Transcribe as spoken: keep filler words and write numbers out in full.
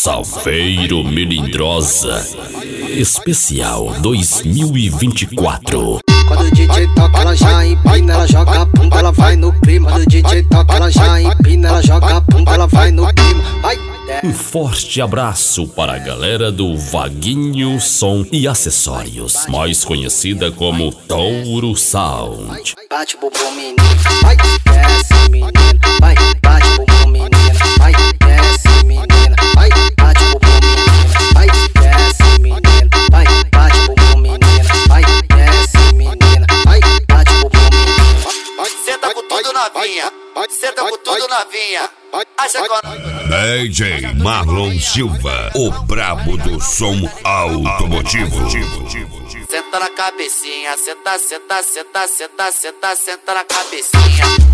Salveiro Melindrosa Especial dois mil e vinte e quatro. Quando o D J toca, ela já empina, ela joga a bunda, ela vai no clima. Quando o D J toca, ela já empina, ela joga a bunda, ela vai no clima. Vai. Um forte abraço para a galera do Vaguinho Som e Acessórios, mais conhecida como Touro Sound. Bate bumbum menino, vai, desce menino, vai, bate bumbum menino, vai, desce menino, vai, bate bumbum menino, vai, desce menino, vai, bate bumbum menino, vai, desce menino, vai, bate bumbum menino. Senta com tudo novinha, senta com tudo novinha. Acha que D J Marlon Silva, o brabo do som automotivo. Senta na cabecinha, senta, senta, senta, senta, senta, senta na cabecinha.